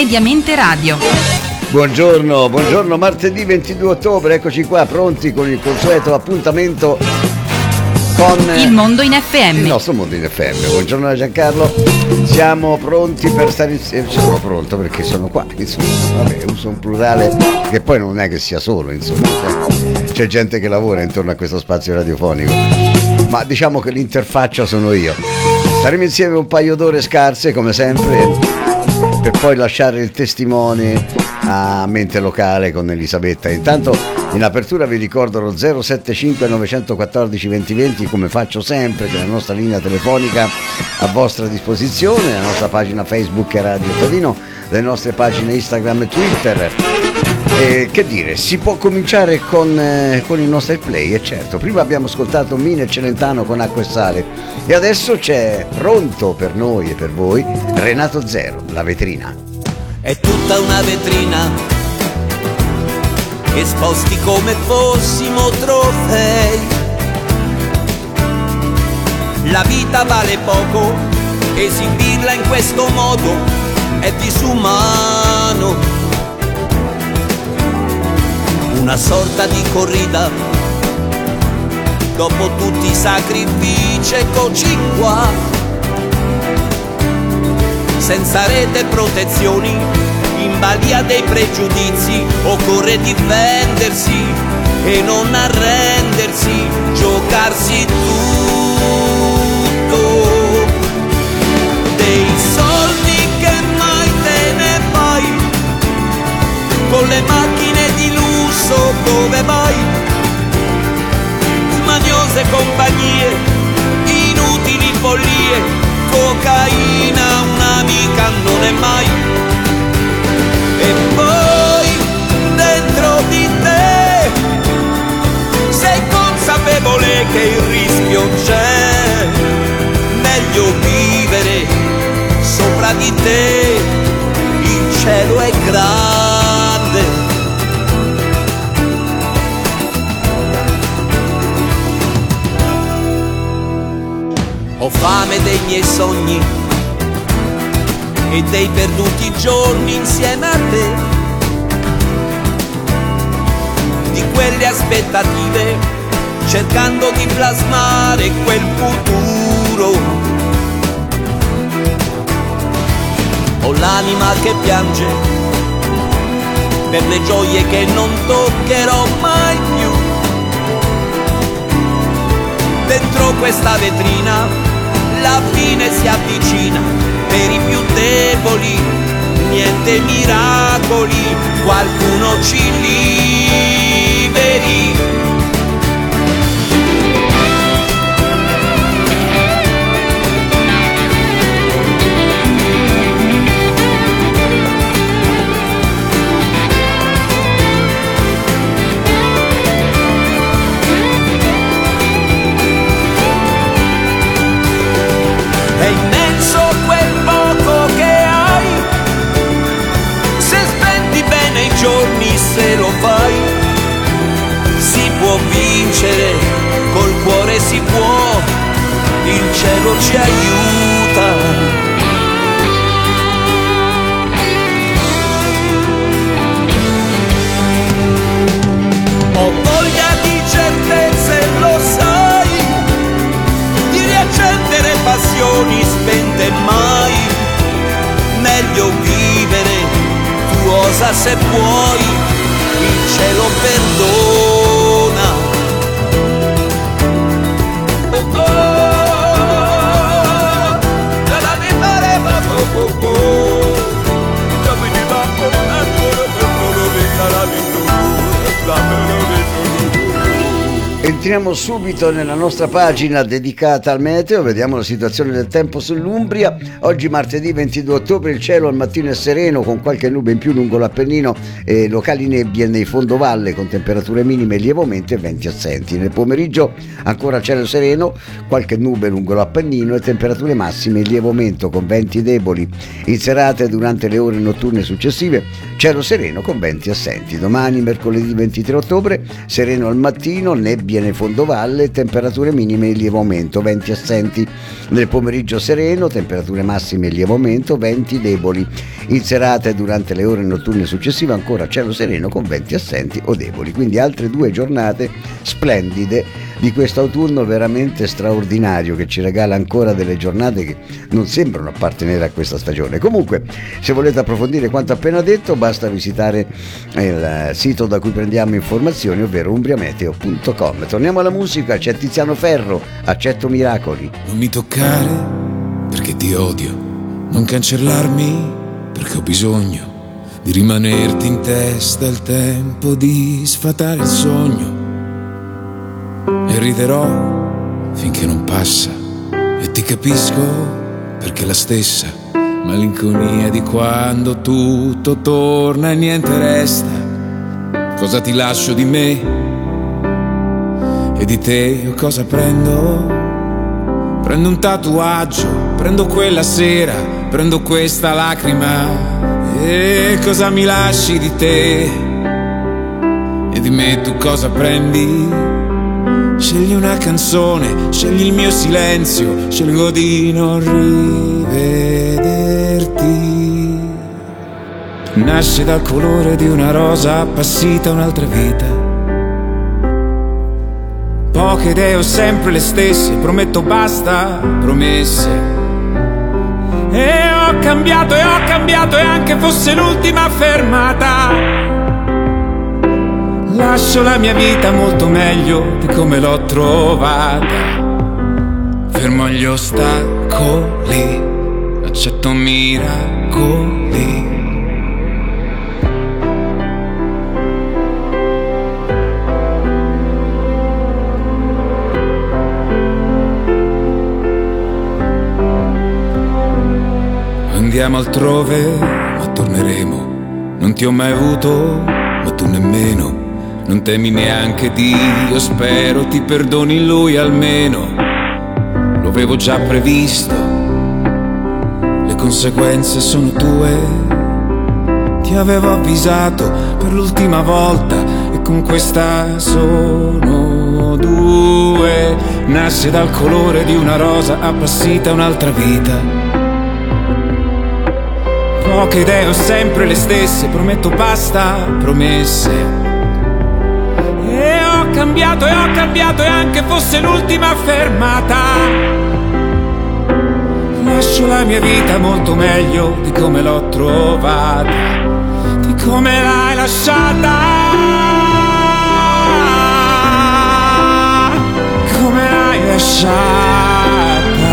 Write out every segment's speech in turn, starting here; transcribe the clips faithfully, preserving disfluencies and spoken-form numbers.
Mediamente Radio. Buongiorno, buongiorno, martedì ventidue ottobre, eccoci qua pronti con il consueto appuntamento con Il Mondo in F M. Il nostro Mondo in F M. Buongiorno da Giancarlo, siamo pronti per stare insieme. Sono pronto perché sono qua, insomma, vabbè, uso un plurale che poi non è che sia solo, insomma, c'è gente che lavora intorno a questo spazio radiofonico, ma diciamo che l'interfaccia sono io. Staremo insieme un paio d'ore scarse come sempre, per poi lasciare il testimone a mente locale con Elisabetta. Intanto in apertura vi ricordo lo zero sette cinque nove uno quattro venti venti, come faccio sempre, che è la nostra linea telefonica a vostra disposizione, la nostra pagina Facebook e Radio Torino, le nostre pagine Instagram e Twitter. E che dire, si può cominciare con, eh, con il nostro play, e certo, prima abbiamo ascoltato Mina e Celentano con Acqua e Sale e adesso c'è pronto per noi e per voi Renato Zero, La Vetrina. È tutta una vetrina, esposti come fossimo trofei. La vita vale poco, esibirla in questo modo è disumano. Una sorta di corrida, dopo tutti i sacrifici, eccoci qua. Senza rete e protezioni, in balia dei pregiudizi, occorre difendersi e non arrendersi, giocarsi tutto. Dei soldi che mai te ne fai, con le macchine di lusso dove vai, smaniose compagnie, inutili follie, cocaina un'amica non è mai. E poi dentro di te sei consapevole che il rischio c'è, meglio vivere sopra di te, il cielo è grande. Ho fame dei miei sogni e dei perduti giorni insieme a te, di quelle aspettative, cercando di plasmare quel futuro. Ho l'anima che piange per le gioie che non toccherò mai più. Dentro questa vetrina la fine si avvicina, per i più deboli niente miracoli, qualcuno ci liberi. È immenso quel poco che hai, se spendi bene i giorni, se lo fai. Si può vincere, col cuore si può, il cielo ci aiuta. Ho voglia di certezze, lo sai, di riaccendere passioni spente mai. Meglio vivere, tu osa se puoi, il cielo perdona. Oh, oh, la la di fare ma oh, oh, oh. Come di va con ancora per non la Entriamo subito nella nostra pagina dedicata al meteo, vediamo la situazione del tempo sull'Umbria. Oggi martedì ventidue ottobre, il cielo al mattino è sereno con qualche nube in più lungo l'Appennino e locali nebbie nei fondovalle con temperature minime lievemente e venti assenti. Nel pomeriggio ancora cielo sereno, qualche nube lungo l'Appennino e temperature massime in lieve aumento con venti deboli. In serata e durante le ore notturne successive cielo sereno con venti assenti. Domani mercoledì ventitré ottobre, sereno al mattino, nebbie nebbie nel fondovalle, temperature minime in lieve aumento, venti assenti. Nel pomeriggio sereno, temperature massime in lieve aumento, venti deboli. In serata e durante le ore notturne successive ancora cielo sereno con venti assenti o deboli. Quindi altre due giornate splendide di questo autunno veramente straordinario, che ci regala ancora delle giornate che non sembrano appartenere a questa stagione. Comunque, se volete approfondire quanto appena detto, basta visitare il sito da cui prendiamo informazioni, ovvero umbriameteo punto com. Torniamo alla musica, c'è Tiziano Ferro, Accetto miracoli. Non mi toccare perché ti odio, non cancellarmi perché ho bisogno di rimanerti in testa il tempo di sfatare il sogno. E riderò finché non passa e ti capisco perché la stessa malinconia di quando tutto torna e niente resta. Cosa ti lascio di me e di te cosa prendo? Prendo un tatuaggio, prendo quella sera, prendo questa lacrima. E cosa mi lasci di te e di me tu cosa prendi? Scegli una canzone, scegli il mio silenzio, scelgo di non rivederti. Nasce dal colore di una rosa appassita un'altra vita. Poche idee ho sempre le stesse, prometto basta promesse. E ho cambiato e ho cambiato e anche fosse l'ultima fermata. Lascio la mia vita molto meglio di come l'ho trovata. Fermo gli ostacoli, accetto miracoli. Andiamo altrove, ma torneremo. Non ti ho mai avuto, ma tu nemmeno. Non temi neanche Dio, spero ti perdoni lui almeno. Lo avevo già previsto, le conseguenze sono tue. Ti avevo avvisato per l'ultima volta e con questa sono due. Nasce dal colore di una rosa appassita un'altra vita. Poche idee ho sempre le stesse, prometto basta promesse. E ho cambiato e ho cambiato e anche fosse l'ultima fermata. Lascio la mia vita molto meglio di come l'ho trovata, di come l'hai lasciata, come l'hai lasciata.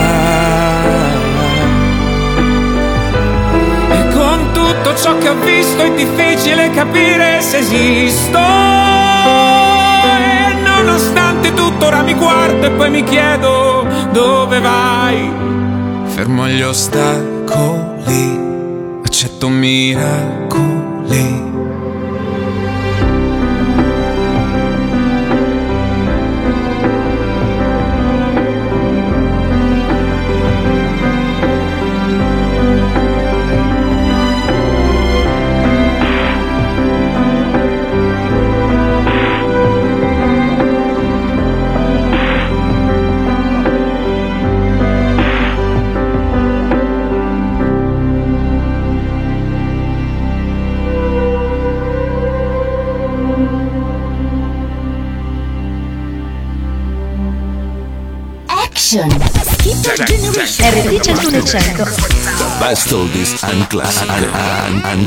E con tutto ciò che ho visto è difficile capire se esisto. Nonostante tutto ora mi guardo e poi mi chiedo dove vai. Fermo gli ostacoli, accetto miracoli. Skip Generation R D centuno e cento. The best oldies and classic. And, and,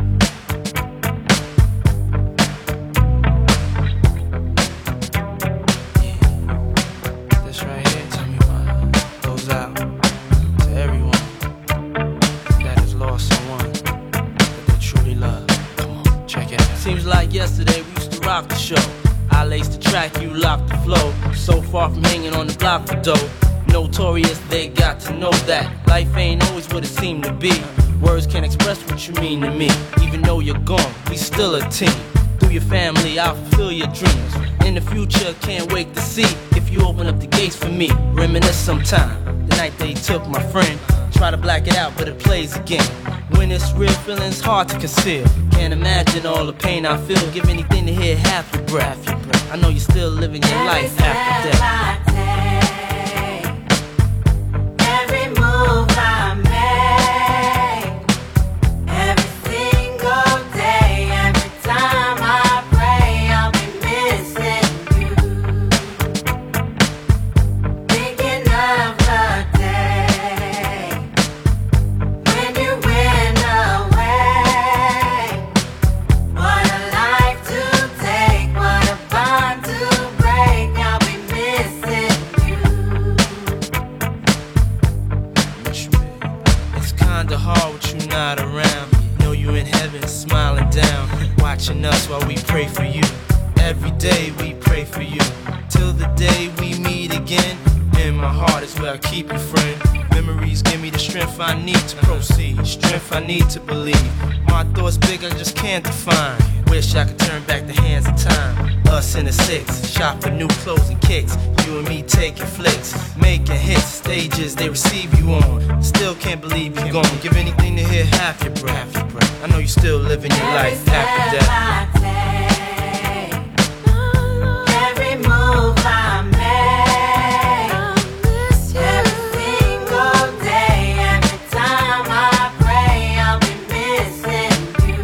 Seems like yesterday we used to rock the show. I laced the track, you locked the flow. So far from hanging on the block for dough. Notorious, they got to know that life ain't always what it seemed to be. Words can't express what you mean to me. Even though you're gone, we still a team. Through your family, I'll fulfill your dreams. In the future, can't wait to see if you open up the gates for me. Reminisce sometime, the night they took my friend. Try to black it out, but it plays again. When it's real, feeling's hard to conceal. Can't imagine all the pain I feel. Give anything to hear half your breath. I know you're still living your life after death. Every move I make, every single day, every time I pray, I'll be missing you. Thinking of the day when you went away. What a life to take, what a bond to break. I'll be missing you. It's kinda hard with you not around. Know you in heaven smiling down, watching us while we pray for you. Every day we pray for you, till the day we meet again. In my heart is where I keep you, friend. Memories give me the strength I need to proceed, strength I need to believe. My thoughts big, I just can't define. Wish I could turn back the hands of time. Us in the six, shop for new clothes and kicks. You and me taking flicks, making hits, stages they receive you on. Still can't believe you're gone. Give anything to hear half your breath. I know you still living your life after death. Every move I make, every single day, every time I pray, I'll be missing you.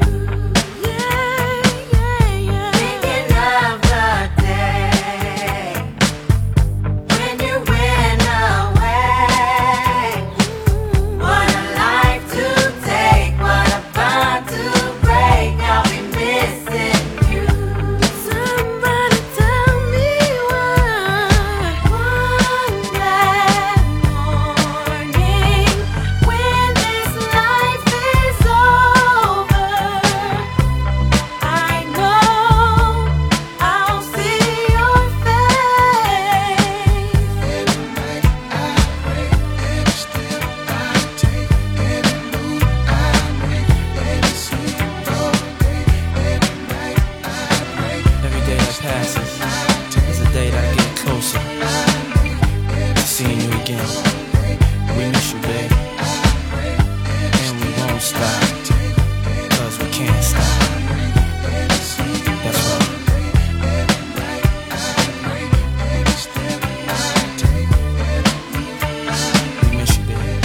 Thinking of the day when you went away. What a life to take, what a bond to break. I'll be missing you. Somebody tell me why. One that morning when this life is over, I know I'll see your face. Every night I pray, every step I take, every move I make, every single day, every night I pray. Every day that passes is a day that I get closer to seeing you again. We miss you, babe, and we won't stop, cause we can't stop. That's right. We miss you, babe.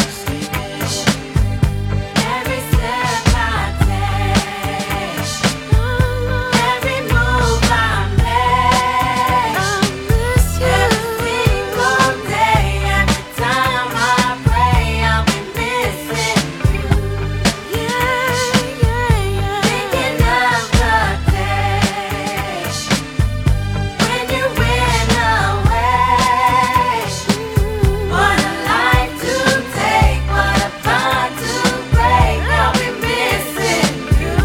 Every step I take, every move I make, every single day, every time I pray, I'll be missing you. Thinking of the day when you went away. What a life to take, what a bond to break. I'll be missing you.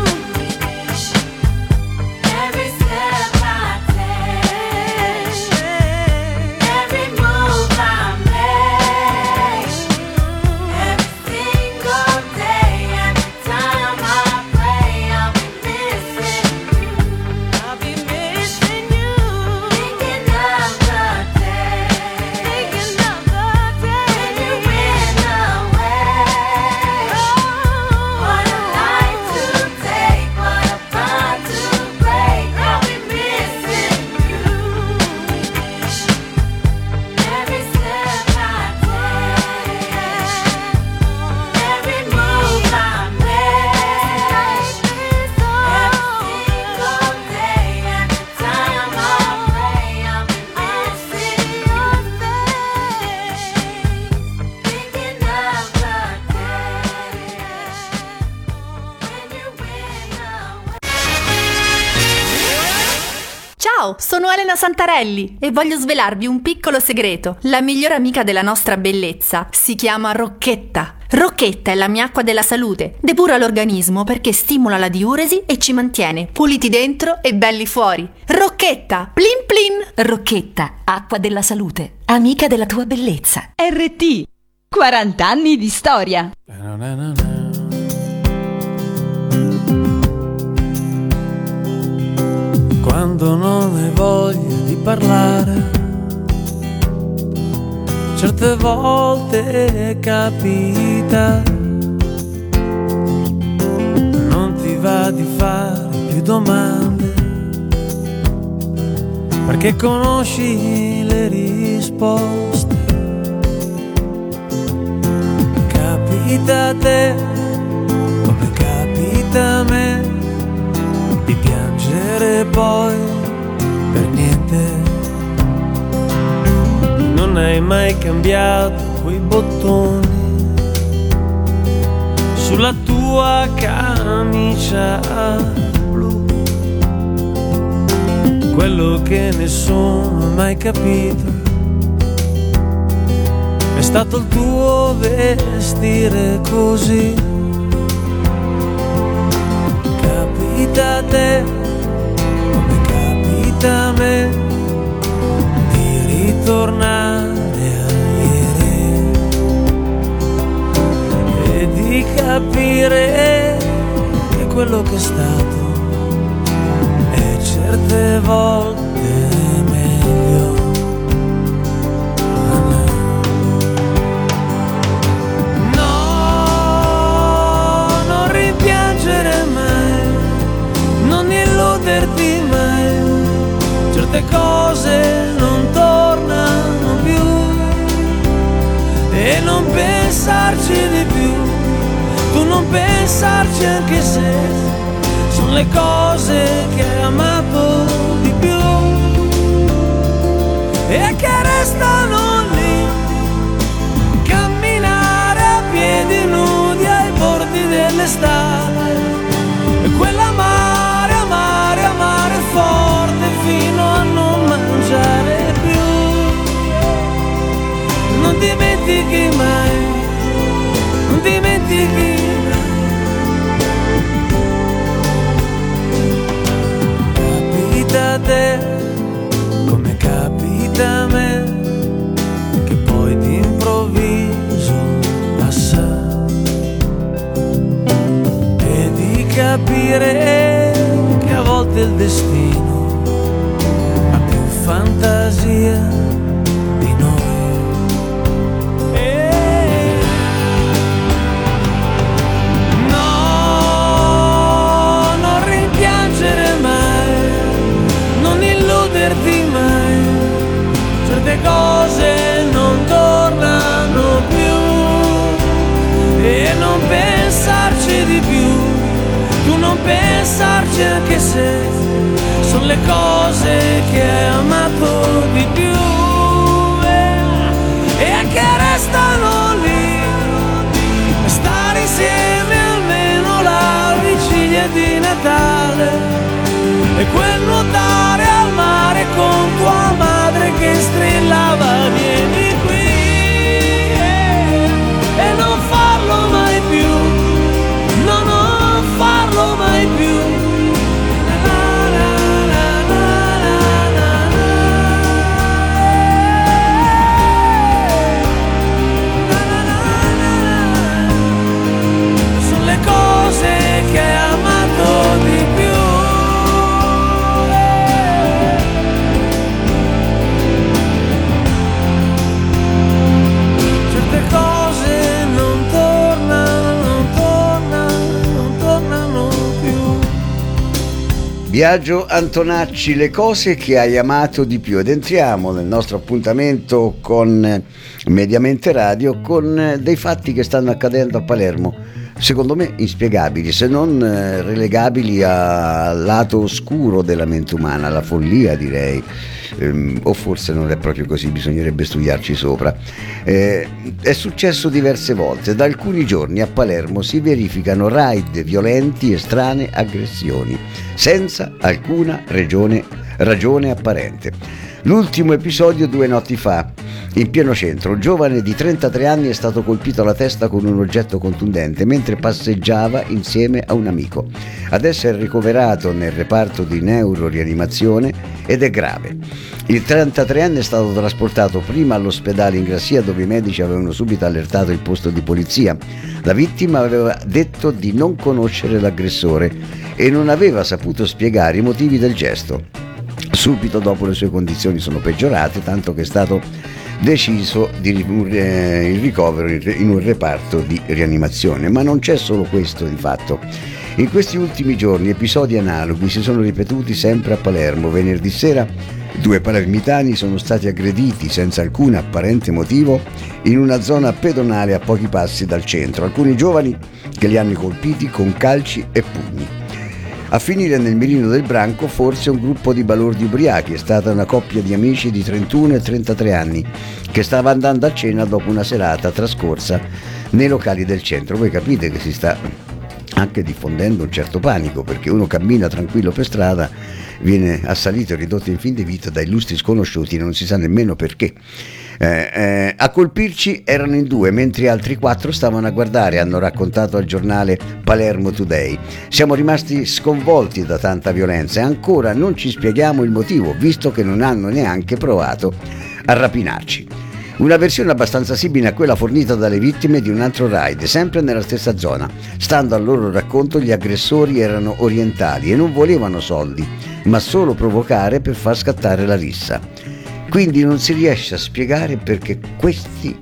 Every step I take, every move I make, every single day, every time I pray, I'll be missing you. I'll be missing you. Thinking of the day, thinking of the day when you went away. What a life to take, what a bond to break. I'll be missing you. Every step I take, every move I make, every single day, every time I pray, I'll be missing your face. Thinking of the day when you went away. Ciao, sono Elena Santarelli e voglio svelarvi un piccolo segreto. La migliore amica della nostra bellezza si chiama Rocchetta. Rocchetta è la mia acqua della salute. Depura l'organismo perché stimola la diuresi e ci mantiene puliti dentro e belli fuori. Rocchetta, plin plin. Rocchetta, acqua della salute, amica della tua bellezza. R T, quaranta anni di storia. Quando non hai voglia di parlare, certe volte capita, non ti va di fare più domande, perché conosci le risposte. Capita a te come capita a me di piangere poi per niente. Non hai mai cambiato quei bottoni sulla tua camicia blu, quello che nessuno ha mai capito è stato il tuo vestire così. Capita a te come capita a me di ritornare a ieri e di capire che quello che è stato è certe volte meglio. Illuderti mai, certe cose non tornano più e non pensarci di più, tu non pensarci anche se sono le cose che hai amato di più e che restano lì, camminare a piedi nudi ai bordi dell'estate e quella mare, amare, amare forte fino a non mangiare più. Non dimentichi mai, non dimentichi mai. Capita a te come capita a me che poi d'improvviso passa e di capire che a volte il destino ha più fantasia di noi. E no, non rimpiangere mai, non illuderti mai, certe cose non tornano più e non pensarci di più, tu non pensarci anche se sono le cose che hai amato di più e, e che restano lì, stare insieme almeno la vigilia di Natale e quel nuotare al mare con tua madre che strillava vieni qui e, e non farlo mai più, no non farlo mai più. Sono le cose che hai amato di più. Certe cose non tornano, non tornano, non tornano più. Biagio Antonacci, le cose che hai amato di più, ed entriamo nel nostro appuntamento con Mediamente Radio con dei fatti che stanno accadendo a Palermo, secondo me inspiegabili, se non eh, relegabili al lato oscuro della mente umana, alla follia direi, ehm, o forse non è proprio così, bisognerebbe studiarci sopra. Eh, è successo diverse volte, da alcuni giorni a Palermo si verificano raid violenti e strane aggressioni, senza alcuna regione, ragione apparente. L'ultimo episodio due notti fa, in pieno centro, un giovane di trentatré anni è stato colpito alla testa con un oggetto contundente mentre passeggiava insieme a un amico. Adesso è ricoverato nel reparto di neurorianimazione ed è grave. Il trentatreenne è stato trasportato prima all'ospedale in Grassia, dove i medici avevano subito allertato il posto di polizia. La vittima aveva detto di non conoscere l'aggressore e non aveva saputo spiegare i motivi del gesto. Subito dopo le sue condizioni sono peggiorate, tanto che è stato deciso di ridurre il ricovero in un reparto di rianimazione. Ma non c'è solo questo di fatto. In questi ultimi giorni episodi analoghi si sono ripetuti sempre a Palermo. Venerdì sera Due palermitani sono stati aggrediti senza alcun apparente motivo in una zona pedonale a pochi passi dal centro. Alcuni giovani che li hanno colpiti con calci e pugni. A finire nel mirino del branco forse un gruppo di balordi ubriachi. È stata una coppia di amici di trentuno e trentatré anni che stava andando a cena dopo una serata trascorsa nei locali del centro. Voi capite che si sta anche diffondendo un certo panico, perché uno cammina tranquillo per strada, viene assalito e ridotto in fin di vita da illustri sconosciuti, non si sa nemmeno perché. Eh, eh, a colpirci erano in due, mentre altri quattro stavano a guardare, hanno raccontato al giornale Palermo Today. Siamo rimasti sconvolti da tanta violenza e ancora non ci spieghiamo il motivo, visto che non hanno neanche provato a rapinarci. Una versione abbastanza simile a quella fornita dalle vittime di un altro raid, sempre nella stessa zona. Stando al loro racconto, gli aggressori erano orientali e non volevano soldi, ma solo provocare per far scattare la rissa. Quindi non si riesce a spiegare perché questi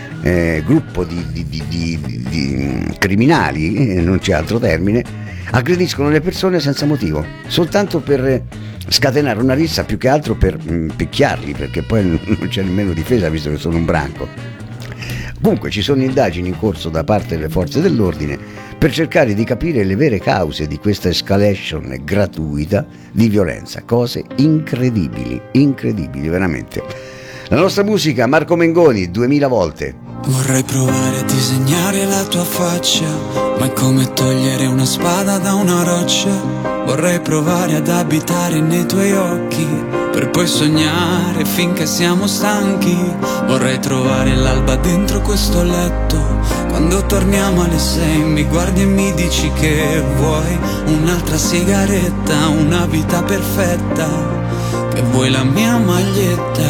eh, gruppo di, di, di, di, di criminali, eh, non c'è altro termine, aggrediscono le persone senza motivo, soltanto per scatenare una rissa, più che altro per mh, picchiarli, perché poi non c'è nemmeno difesa visto che sono un branco. Comunque ci sono indagini in corso da parte delle forze dell'ordine per cercare di capire le vere cause di questa escalation gratuita di violenza. Cose incredibili, incredibili veramente. La nostra musica, Marco Mengoni, duemila volte. Vorrei provare a disegnare la tua faccia, ma è come togliere una spada da una roccia. Vorrei provare ad abitare nei tuoi occhi, per poi sognare finché siamo stanchi. Vorrei trovare l'alba dentro questo letto, quando torniamo alle sei mi guardi e mi dici che vuoi un'altra sigaretta, una vita perfetta, che vuoi la mia maglietta,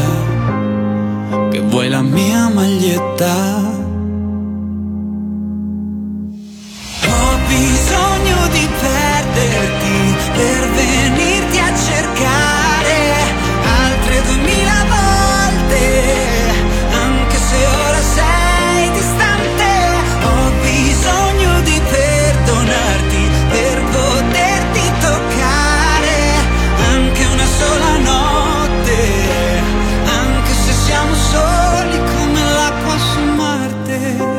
che vuoi la mia maglietta. Ho bisogno di perderti per venirti a cercare altre duemila volte, anche se ora sei distante. Ho bisogno di perdonarti per poterti toccare anche una sola notte, anche se siamo soli come l'acqua su Marte.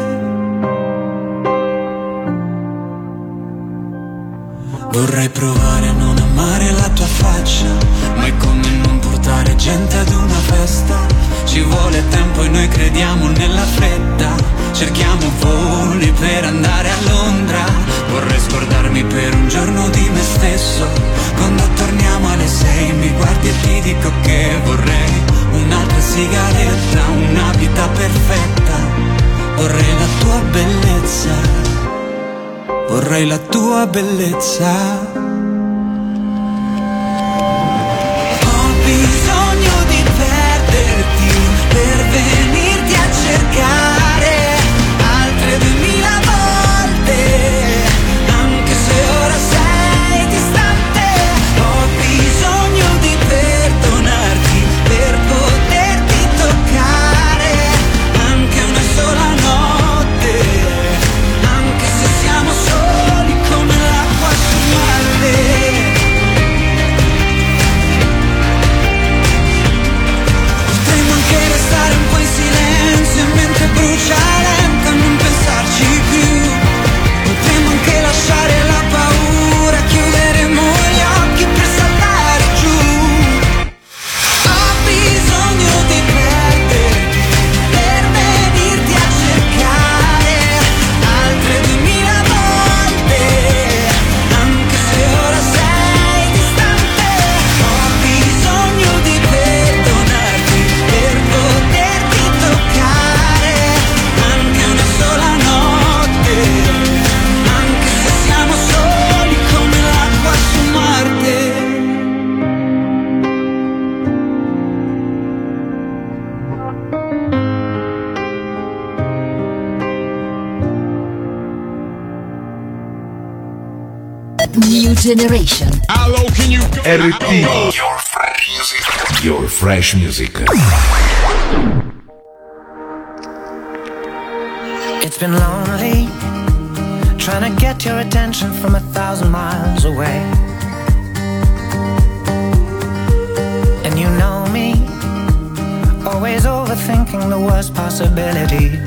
Vorrei provare a non amare la tua faccia, ma è come non portare gente ad una festa. Ci vuole tempo e noi crediamo nella fretta, cerchiamo voli per andare a Londra. Vorrei scordarmi per un giorno di me stesso, quando torniamo alle sei mi guardi e ti dico che vorrei un'altra sigaretta, una vita perfetta. Vorrei la tua bellezza, vorrei la tua bellezza. Ho bisogno di perderti per venirti a cercare altre duemila volte, anche se ora sei distante. Ho bisogno di perdonarti per poterti toccare anche una sola notte, anche se siamo soli come l'acqua su Marte. Potremmo anche restare un po' in silenzio e mentre brucia lenta non pensarci più. Potremmo anche lasciare la paura, chiuderemo gli occhi per saltare giù. Ho bisogno di perderti per venirti a cercare altre duemila volte, anche se ora sei distante. Ho bisogno di perdonarti per poterti toccare anche una sola notte, anche se siamo soli come l'acqua su Marte. New Generation. R T Your Fresh Music. It's been lonely trying to get your attention from a thousand miles away. And you know always overthinking the worst possibilities.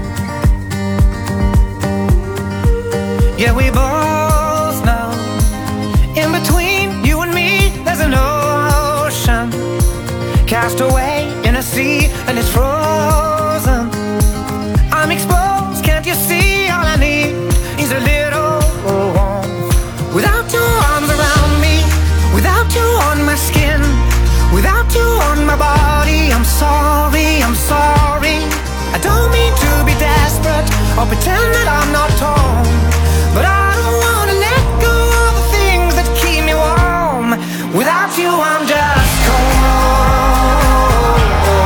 Yeah, we both know in between you and me there's an ocean, cast away in a sea and it's frozen. I'm exposed, can't you see? All I need is a little warmth. Without your arms around me, without you on my skin, without you on my body, I'm sorry, I'm sorry. I don't mean to be desperate or pretend that I'm not torn, but I don't wanna let go of the things that keep me warm. Without you I'm just cold.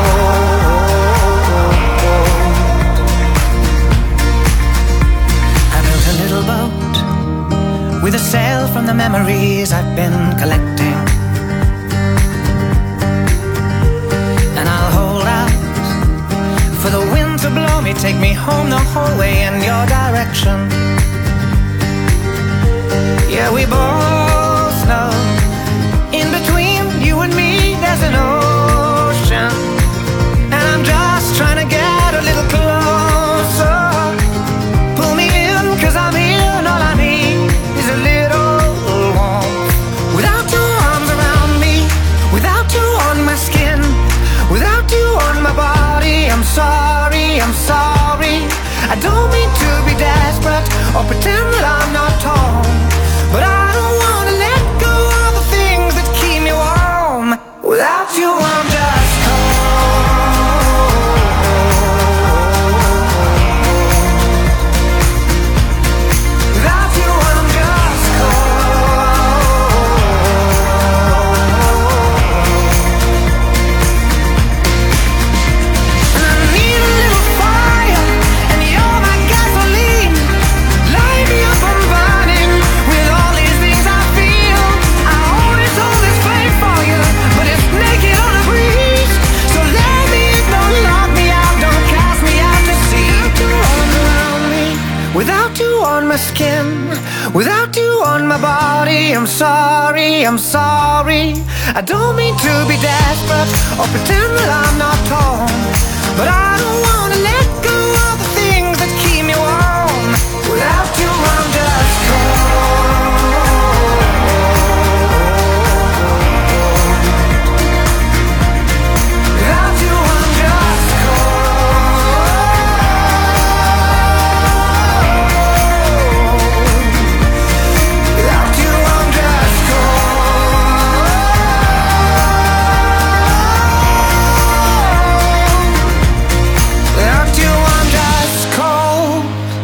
I built a little boat with a sail from the memories I've been collecting, and I'll hold out for the wind to blow me, take me home the whole way in your direction. Yeah, we both know in between you and me there's an ocean, and I'm just trying to get a little closer. Pull me in, cause I'm here and all I need is a little warmth. Without your arms around me, without you on my skin, without you on my body, I'm sorry, I'm sorry. I don't mean to be desperate or pretend that I'm not torn, but I don't wanna let go of the things that keep me warm. Without you I'm just cold. Without you I'm just cold. And I need a little fire, and you're my gasoline. Light me up, I'm burning with all these things I feel. I always hold this flame for you, but it's naked on a breeze. So let me in, don't lock me out, don't cast me out to sea. Without you on around me, without you on my skin, without you on my body, I'm sorry, I'm sorry. I don't mean to be desperate or pretend that I'm not torn, but I don't wanna let go of the things that keep me warm. Without you I'm just cold. Without you I'm just cold. Without you I'm just cold. Without you I'm just cold.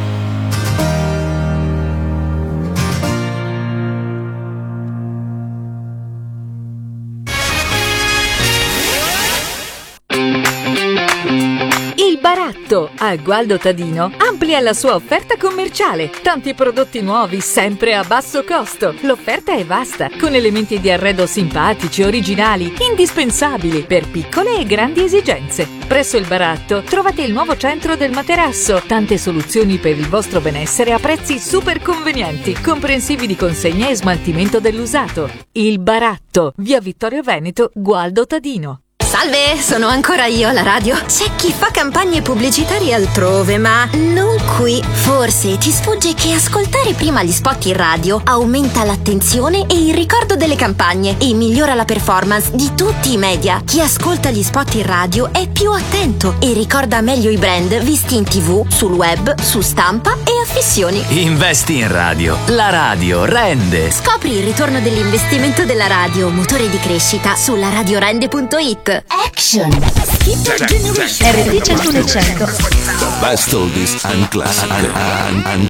Il Baratto a Gualdo Tadino amplia la sua offerta commerciale. Tanti prodotti nuovi sempre a basso costo. L'offerta è vasta, con elementi di arredo simpatici, originali, indispensabili per piccole e grandi esigenze. Presso il Baratto trovate il nuovo centro del materasso, tante soluzioni per il vostro benessere a prezzi super convenienti, comprensivi di consegna e smaltimento dell'usato. Il Baratto, via Vittorio Veneto, Gualdo Tadino. Salve, sono ancora io alla radio. C'è chi fa campagne pubblicitarie altrove, ma non qui. Forse ti sfugge che ascoltare prima gli spot in radio aumenta l'attenzione e il ricordo delle campagne e migliora la performance di tutti i media. Chi ascolta gli spot in radio è più attento e ricorda meglio i brand visti in tv, sul web, su stampa e affissioni. Investi in radio. La radio rende. Scopri il ritorno dell'investimento della radio, motore di crescita, sulla radiorende punto it. Action! R T centuno e cento. The best oldies and classic. And, and, and.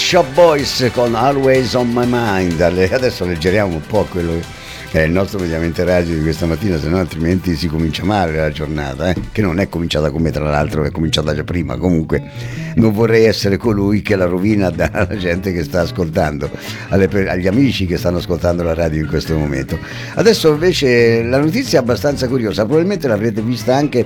Shop Boys con Always on My Mind. Adesso leggeriamo un po' quello che è il nostro mediamente radio di questa mattina, se no altrimenti si comincia male la giornata, eh? Che non è cominciata come tra l'altro, è cominciata già prima. Comunque non vorrei essere colui che la rovina alla gente che sta ascoltando, alle, agli amici che stanno ascoltando la radio in questo momento. Adesso invece la notizia è abbastanza curiosa, probabilmente l'avrete vista anche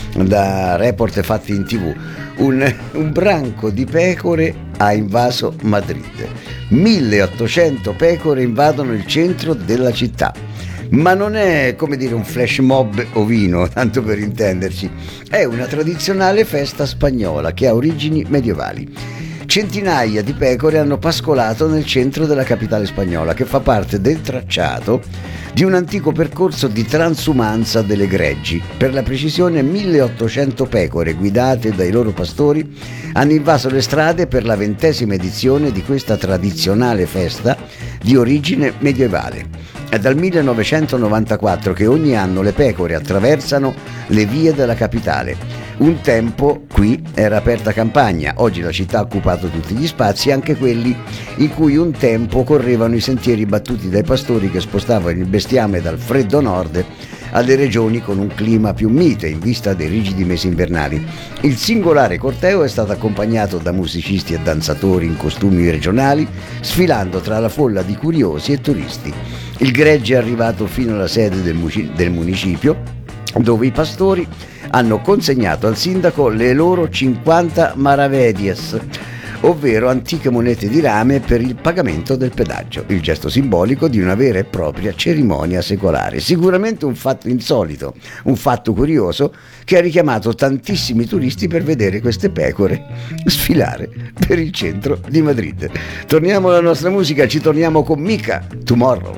da report fatti in tv. Un, un branco di pecore ha invaso Madrid. milleottocento pecore invadono il centro della città. Ma non è, come dire, un flash mob ovino, tanto per intenderci. È una tradizionale festa spagnola che ha origini medievali. Centinaia di pecore hanno pascolato nel centro della capitale spagnola, che fa parte del tracciato di un antico percorso di transumanza delle greggi. Per la precisione, milleottocento pecore guidate dai loro pastori hanno invaso le strade per la ventesima edizione di questa tradizionale festa di origine medievale. È dal millenovecentonovantaquattro che ogni anno le pecore attraversano le vie della capitale. Un tempo qui era aperta campagna, oggi la città ha occupato tutti gli spazi, anche quelli in cui un tempo correvano i sentieri battuti dai pastori che spostavano il bestiame dal freddo nord alle regioni con un clima più mite in vista dei rigidi mesi invernali. Il singolare corteo è stato accompagnato da musicisti e danzatori in costumi regionali, sfilando tra la folla di curiosi e turisti. Il gregge è arrivato fino alla sede del, mu- del municipio, dove i pastori hanno consegnato al sindaco le loro cinquanta maravedias, ovvero antiche monete di rame per il pagamento del pedaggio, il gesto simbolico di una vera e propria cerimonia secolare. Sicuramente un fatto insolito, un fatto curioso che ha richiamato tantissimi turisti per vedere queste pecore sfilare per il centro di Madrid. Torniamo alla nostra musica, ci torniamo con Mika, Tomorrow.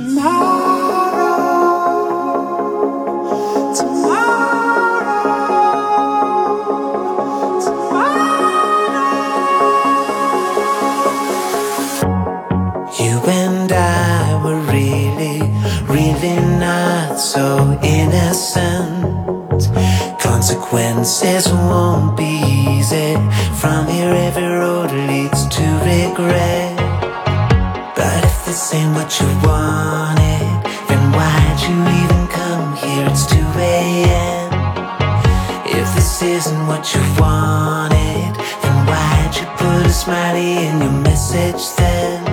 So innocent, consequences won't be easy. From here every road leads to regret. But if this ain't what you wanted, then why'd you even come here? It's two a.m. If this isn't what you wanted, then why'd you put a smiley in your message then?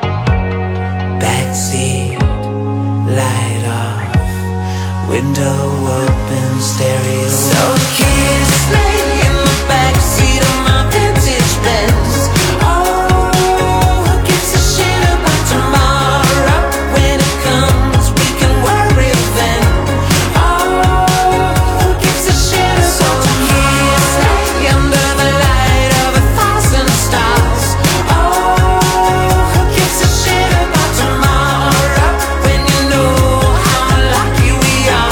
Backseat, light off, window open, stereo. So kiss me in the backseat of my vintage Benz. Oh, who gives a shit about tomorrow? When it comes, we can worry then. Oh, who gives a shit? So kiss me under the light of a thousand stars. Oh, who gives a shit about tomorrow? When you know how lucky we are.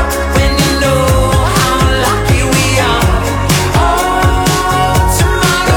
Tomorrow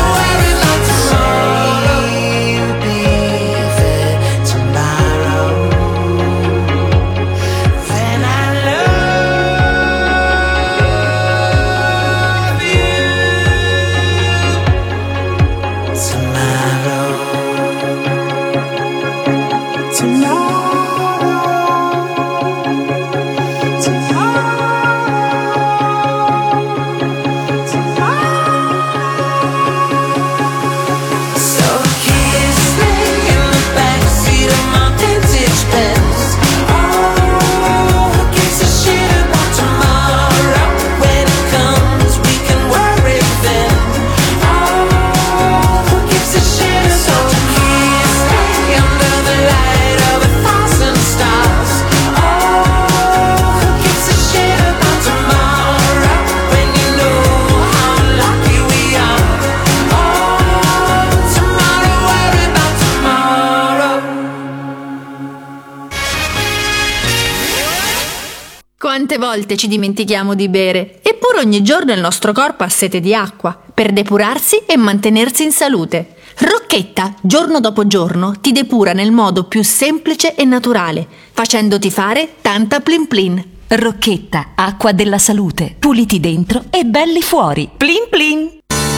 Quante volte ci dimentichiamo di bere, eppure ogni giorno il nostro corpo ha sete di acqua per depurarsi e mantenersi in salute. Rocchetta, giorno dopo giorno, ti depura nel modo più semplice e naturale, facendoti fare tanta plin plin. Rocchetta, acqua della salute. Puliti dentro e belli fuori. Plin plin.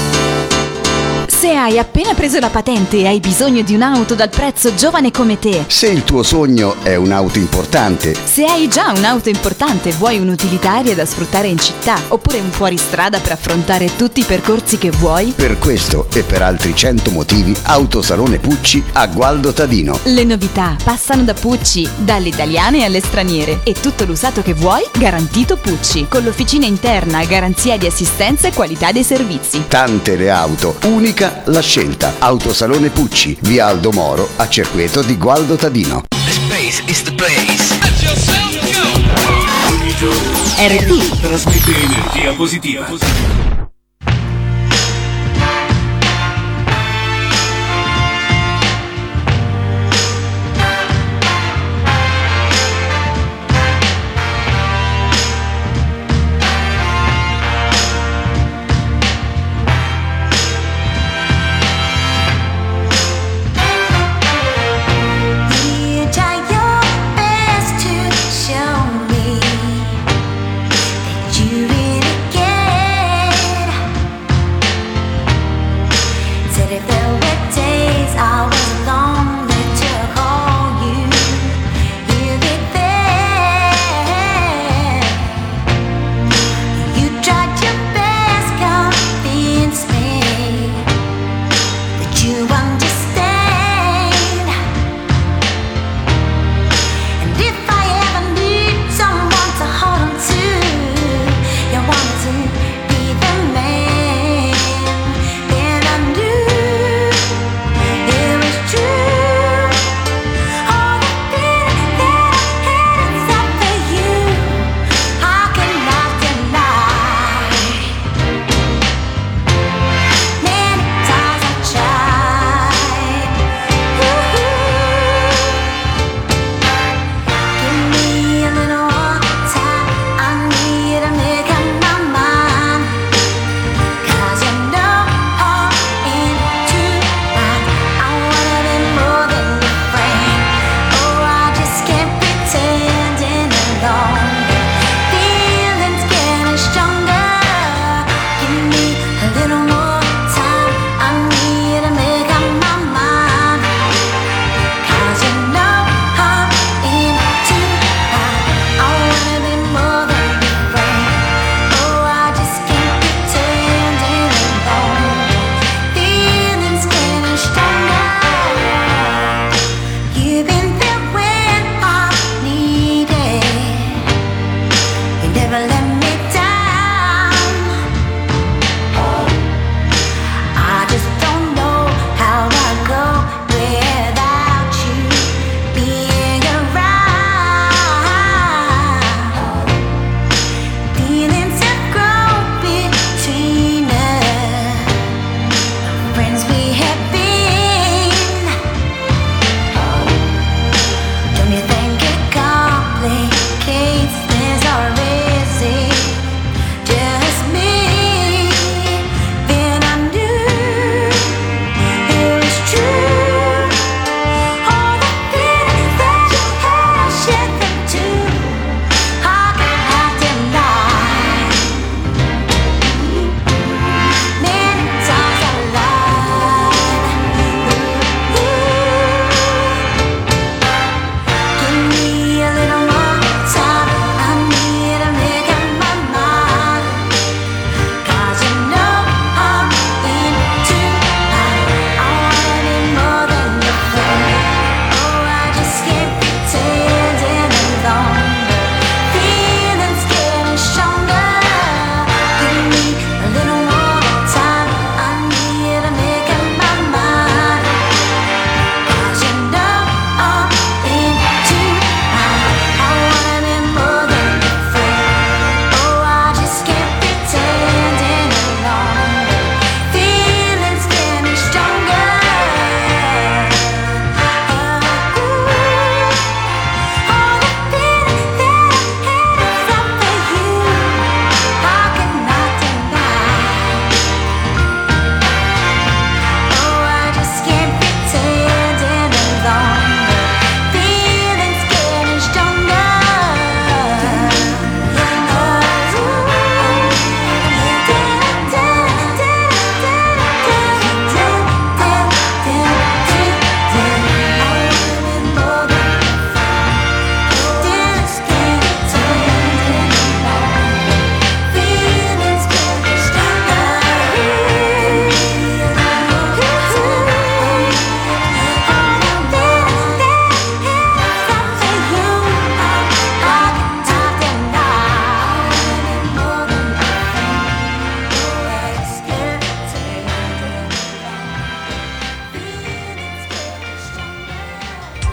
Se hai appena preso la patente e hai bisogno di un'auto dal prezzo giovane come te, Se il tuo sogno è un'auto importante, se hai già un'auto importante e vuoi un'utilitaria da sfruttare in città, oppure un fuoristrada per affrontare tutti i percorsi che vuoi, per questo e per altri cento motivi, Autosalone Pucci a Gualdo Tadino. le novità passano da Pucci, dalle italiane alle straniere, e tutto l'usato che vuoi garantito Pucci, con l'officina interna, garanzia di assistenza e qualità dei servizi. Tante le auto, unica la scelta. Autosalone Pucci, via Aldo Moro, a Cerqueto di Gualdo Tadino. Space is the place. Ogni giorno R T trasmette energia positiva. You really care.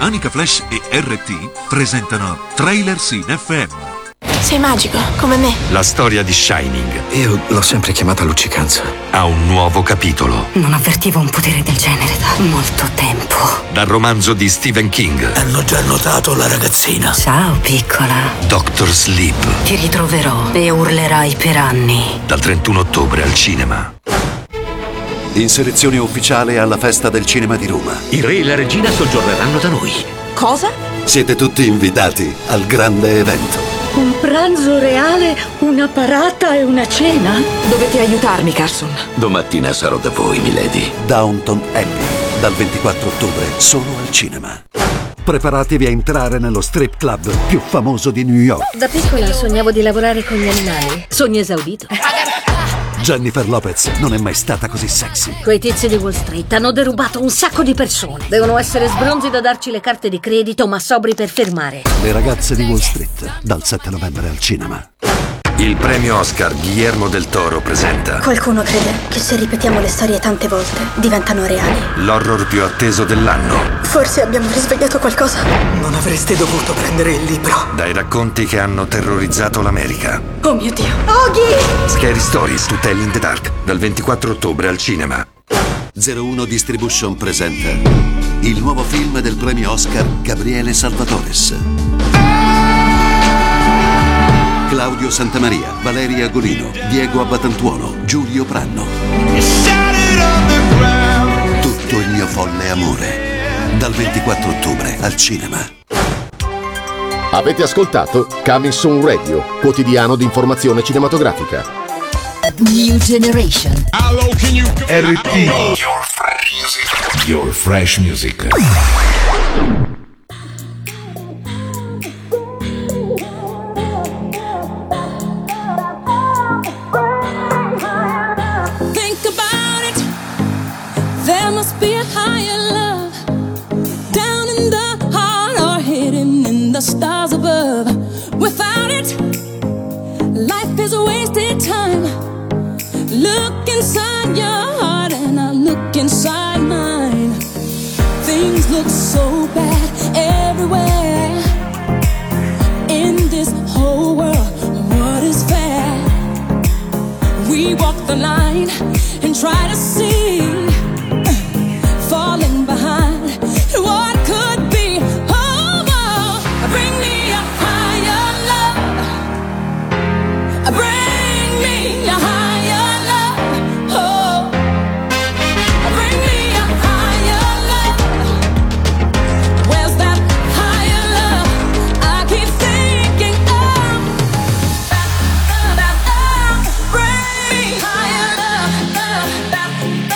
Manica Flash e R T presentano Trailer Scene F M. Sei magico, come me. La storia di Shining Io l'ho sempre chiamata luccicanza. ha un nuovo capitolo. Non avvertivo un potere del genere da molto tempo. Dal romanzo di Stephen King, Hanno già notato la ragazzina. Ciao, piccola. Doctor Sleep, Ti ritroverò e urlerai per anni. dal trentuno ottobre al cinema. In selezione ufficiale alla Festa del Cinema di Roma. Il re e la regina soggiorneranno da noi. Cosa? Siete tutti invitati al grande evento. Un pranzo reale, una parata e una cena? Dovete aiutarmi, Carson. Domattina sarò da voi, milady. Downton Abbey, dal ventiquattro ottobre, solo al cinema. Preparatevi a entrare nello strip club più famoso di New York. Da piccola sognavo di lavorare con gli animali. Sogno esaudito. Jennifer Lopez non è mai stata così sexy. Quei tizi di Wall Street hanno derubato un sacco di persone. Devono essere sbronzi da darci le carte di credito, ma sobri per firmare. Le ragazze di Wall Street, dal sette novembre al cinema. Il premio Oscar Guillermo del Toro presenta Qualcuno crede che se ripetiamo le storie tante volte diventano reali. l'horror più atteso dell'anno. Forse abbiamo risvegliato qualcosa. Non avreste dovuto prendere il libro. Dai racconti che hanno terrorizzato l'America. Oh mio Dio. Oghi! Scary Stories to Tell in the Dark, dal ventiquattro ottobre al cinema. zero uno Distribution presenta il nuovo film del premio Oscar Gabriele Salvatores. Claudio Santamaria, Valeria Golino, Diego Abbatantuono, Giulio Pranno. Tutto il mio folle amore. Dal ventiquattro ottobre al cinema. Avete ascoltato Coming Soon Radio, quotidiano di informazione cinematografica. New Generation. R T. Your fresh music. Your fresh music. Think about it. There must be a higher love down in the heart or hidden in the stars above. Without it, life is a wasted time. Look inside your heart and I look inside mine. Things look so bad everywhere in this whole world. What is fair? We walk the line and try to see, falling behind what could be. Oh, oh, bring me a higher love. Bring me a higher love. Oh, bring me a higher love. Where's that higher love I keep thinking of? Bring me higher love.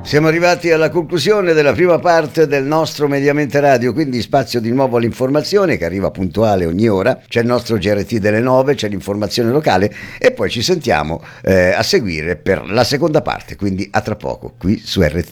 Siamo arrivati alla conclusione della prima parte del nostro Mediamente Radio, quindi spazio di nuovo all'informazione che arriva puntuale ogni ora. C'è il nostro G R T delle nove, c'è l'informazione locale e poi ci sentiamo eh, a seguire per la seconda parte, quindi a tra poco qui su R T.